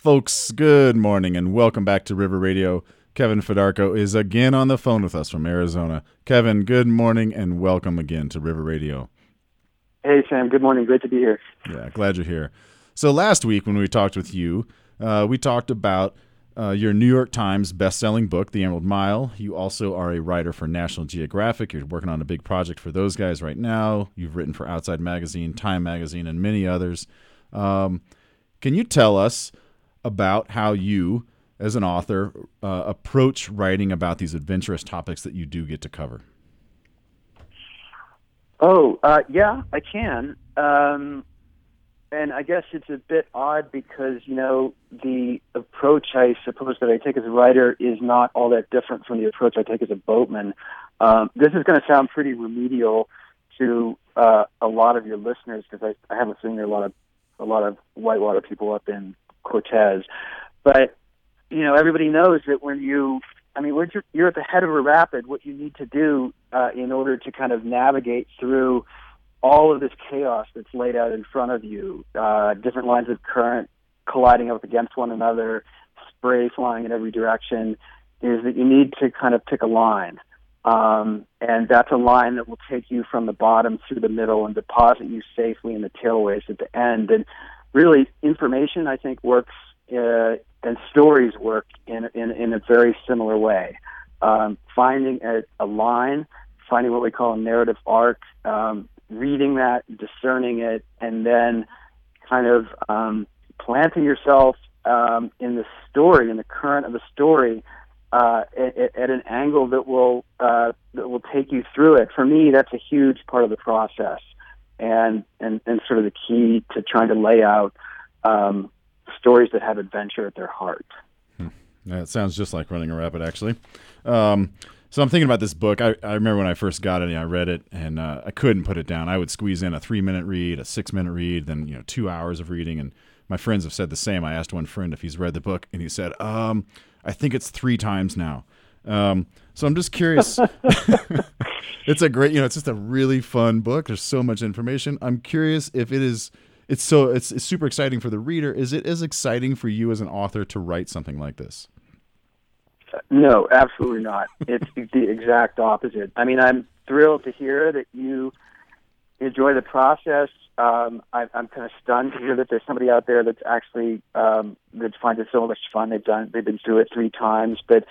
Folks, good morning and welcome back to River Radio. Kevin Fedarko is again on the phone with us from Arizona. Kevin, good morning and welcome again to River Radio. Hey, Sam. Good morning. Great to be here. Yeah, glad you're here. So last week when we talked with you, we talked about your New York Times best-selling book, The Emerald Mile. You also are a writer for National Geographic. You're working on a big project for those guys right now. You've written for Outside Magazine, Time Magazine, and many others. Can you tell us about how you, as an author, approach writing about these adventurous topics that you do get to cover? Yeah, I can. And I guess it's a bit odd because, the approach I suppose that I take as a writer is not all that different from the approach I take as a boatman. This is going to sound pretty remedial to a lot of your listeners because I have a feeling there are a lot of whitewater people up in Cortez. But, everybody knows that when you're at the head of a rapid, what you need to do in order to kind of navigate through all of this chaos that's laid out in front of you, different lines of current colliding up against one another, spray flying in every direction, is that you need to kind of pick a line. And that's a line that will take you from the bottom through the middle and deposit you safely in the tailways at the end. And really, information, I think, works and stories work in a very similar way. Finding a line, finding what we call a narrative arc, reading that, discerning it, and then kind of planting yourself in the story, in the current of the story, at an angle that will take you through it. For me, that's a huge part of the process, and sort of the key to trying to lay out stories that have adventure at their heart. That sounds just like running a rapid, actually. So I'm thinking about this book. I remember when I first got it, I read it, and I couldn't put it down. I would squeeze in a 3-minute read, a 6-minute read, then 2 hours of reading. And my friends have said the same. I asked one friend if he's read the book, and he said, I think it's 3 times now. So I'm just curious. It's a great, it's just a really fun book. There's so much information. I'm curious if it is. It's super exciting for the reader. Is it as exciting for you as an author to write something like this? No, absolutely not. It's the exact opposite. I mean, I'm thrilled to hear that you enjoy the process. I'm kind of stunned to hear that there's somebody out there that's actually that finds it so much fun. They've been through it 3 times. But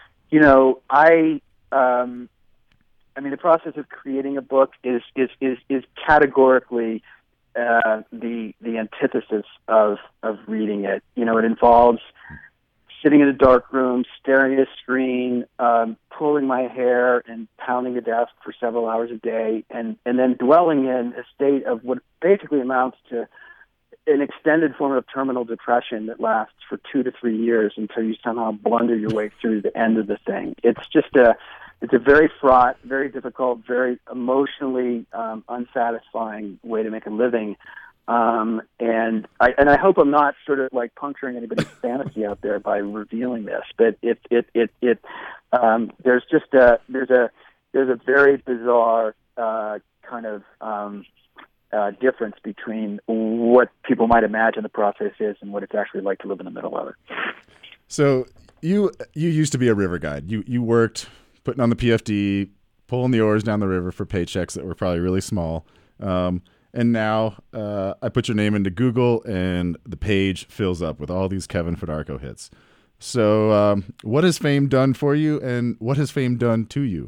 the process of creating a book is categorically the antithesis of reading it. It involves sitting in a dark room, staring at a screen, pulling my hair and pounding the desk for several hours a day, and then dwelling in a state of what basically amounts to an extended form of terminal depression that lasts for 2 to 3 years until you somehow blunder your way through the end of the thing. It's a very fraught, very difficult, very emotionally unsatisfying way to make a living. And I hope I'm not sort of like puncturing anybody's fantasy out there by revealing this, but there's a very bizarre kind of difference between what people might imagine the process is and what it's actually like to live in the middle of it. So you used to be a river guide. You worked putting on the PFD, pulling the oars down the river for paychecks that were probably really small. And now I put your name into Google, and the page fills up with all these Kevin Fedarko hits. So what has fame done for you, and what has fame done to you?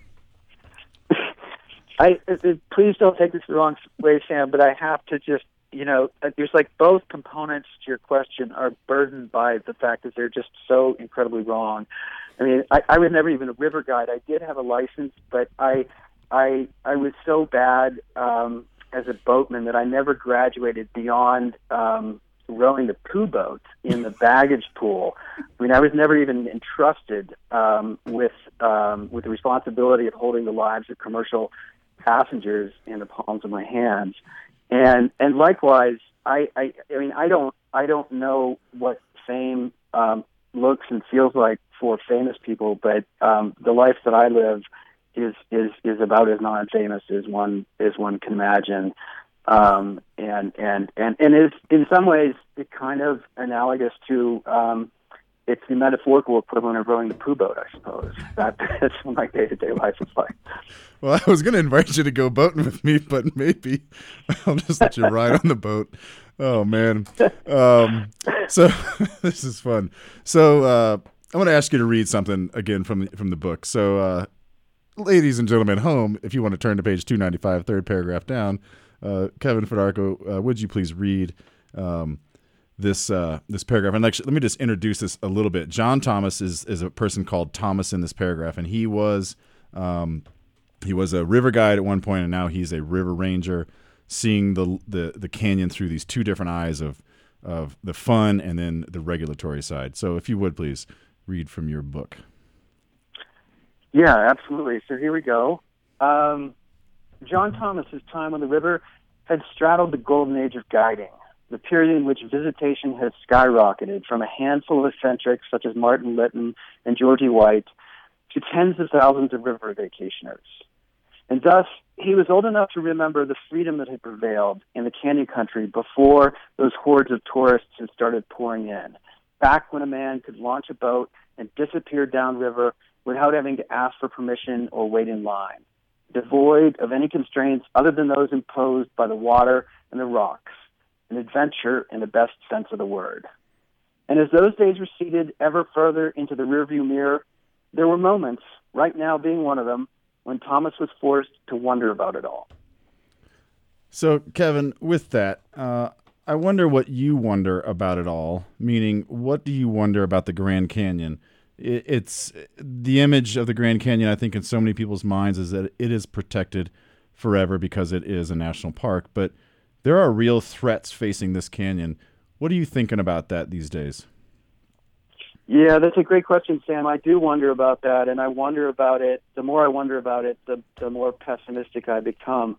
Please don't take this the wrong way, Sam, but I have to just, there's like both components to your question are burdened by the fact that they're just so incredibly wrong. I mean, I was never even a river guide. I did have a license, but I was so bad as a boatman that I never graduated beyond rowing the poo boat in the baggage pool. I mean, I was never even entrusted with the responsibility of holding the lives of commercial passengers in the palms of my hands. And likewise, I don't know what fame looks and feels like for famous people, but the life that I live is about as non-famous as one can imagine. And is in some ways it kind of analogous to it's the metaphorical equivalent of rowing the poo boat, I suppose. That's what my day-to-day life is like. Well, I was going to invite you to go boating with me, but maybe I'll just let you ride on the boat. Oh, man. So this is fun. So I want to ask you to read something again from the book. So, ladies and gentlemen at home, if you want to turn to page 295, third paragraph down, Kevin Fedarko, would you please read this paragraph? And actually, let me just introduce this a little bit. John Thomas is a person called Thomas in this paragraph, and he was a river guide at one point, and now he's a river ranger, seeing the canyon through these two different eyes of the fun and then the regulatory side. So, if you would please read from your book. Yeah, absolutely. So here we go. John Thomas's time on the river had straddled the golden age of guiding, the period in which visitation has skyrocketed from a handful of eccentrics such as Martin Litton and Georgie White to tens of thousands of river vacationers. And thus, he was old enough to remember the freedom that had prevailed in the canyon country before those hordes of tourists had started pouring in, back when a man could launch a boat and disappear downriver without having to ask for permission or wait in line, devoid of any constraints other than those imposed by the water and the rocks, an adventure in the best sense of the word. And as those days receded ever further into the rearview mirror, there were moments, right now being one of them, when Thomas was forced to wonder about it all. So, Kevin, with that, I wonder what you wonder about it all, meaning what do you wonder about the Grand Canyon? It's the image of the Grand Canyon, I think, in so many people's minds is that it is protected forever because it is a national park, but there are real threats facing this canyon. What are you thinking about that these days? Yeah, that's a great question, Sam. I do wonder about that, and I wonder about it. The more I wonder about it, the more pessimistic I become.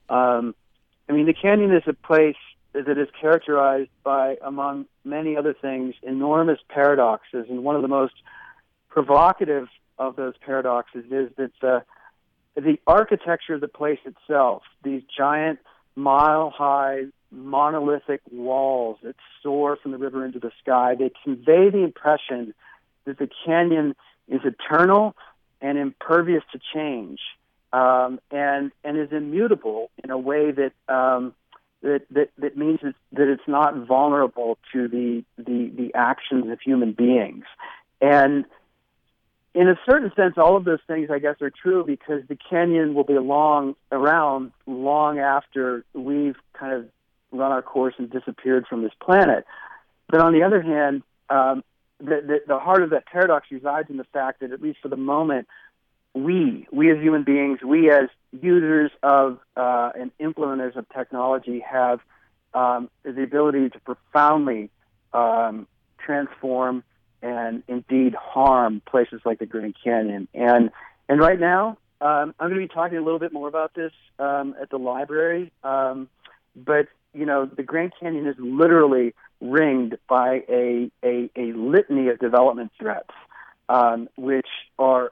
The canyon is a place that is characterized by, among many other things, enormous paradoxes, and one of the most provocative of those paradoxes is that the architecture of the place itself, these giant, mile-high, monolithic walls that soar from the river into the sky, they convey the impression that the canyon is eternal and impervious to change, and is immutable in a way that means that it's not vulnerable to the actions of human beings. And in a certain sense, all of those things, I guess, are true because the canyon will be around long after we've kind of run our course and disappeared from this planet. But on the other hand, the heart of that paradox resides in the fact that, at least for the moment, we as human beings, we as users of and implementers of technology have the ability to profoundly transform and indeed harm places like the Grand Canyon. And right now, I'm going to be talking a little bit more about this at the library. But the Grand Canyon is literally ringed by a litany of development threats, which are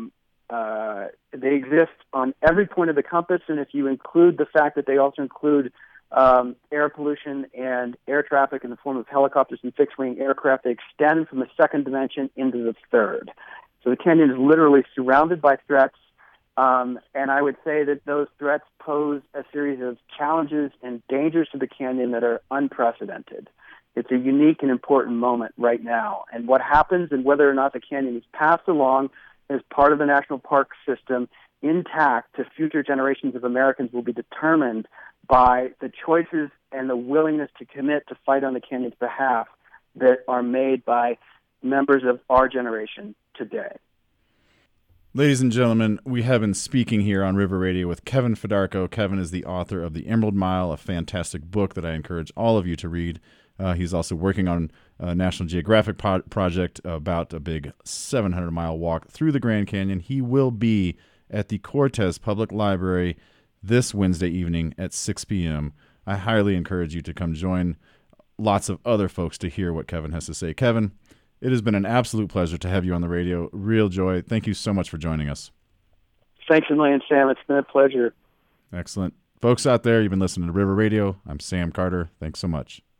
they exist on every point of the compass. And if you include the fact that they also include air pollution and air traffic in the form of helicopters and fixed-wing aircraft, they extend from the second dimension into the third. So the canyon is literally surrounded by threats, and I would say that those threats pose a series of challenges and dangers to the canyon that are unprecedented. It's a unique and important moment right now, and what happens and whether or not the canyon is passed along as part of the national park system intact to future generations of Americans will be determined by the choices and the willingness to commit to fight on the canyon's behalf that are made by members of our generation today. Ladies and gentlemen, we have been speaking here on River Radio with Kevin Fedarko. Kevin is the author of The Emerald Mile, a fantastic book that I encourage all of you to read. He's also working on a National Geographic project about a big 700-mile walk through the Grand Canyon. He will be at the Cortez Public Library this Wednesday evening at 6 p.m. I highly encourage you to come join lots of other folks to hear what Kevin has to say. Kevin, it has been an absolute pleasure to have you on the radio. Real joy. Thank you so much for joining us. Thanks a million, Sam. It's been a pleasure. Excellent. Folks out there, you've been listening to River Radio. I'm Sam Carter. Thanks so much.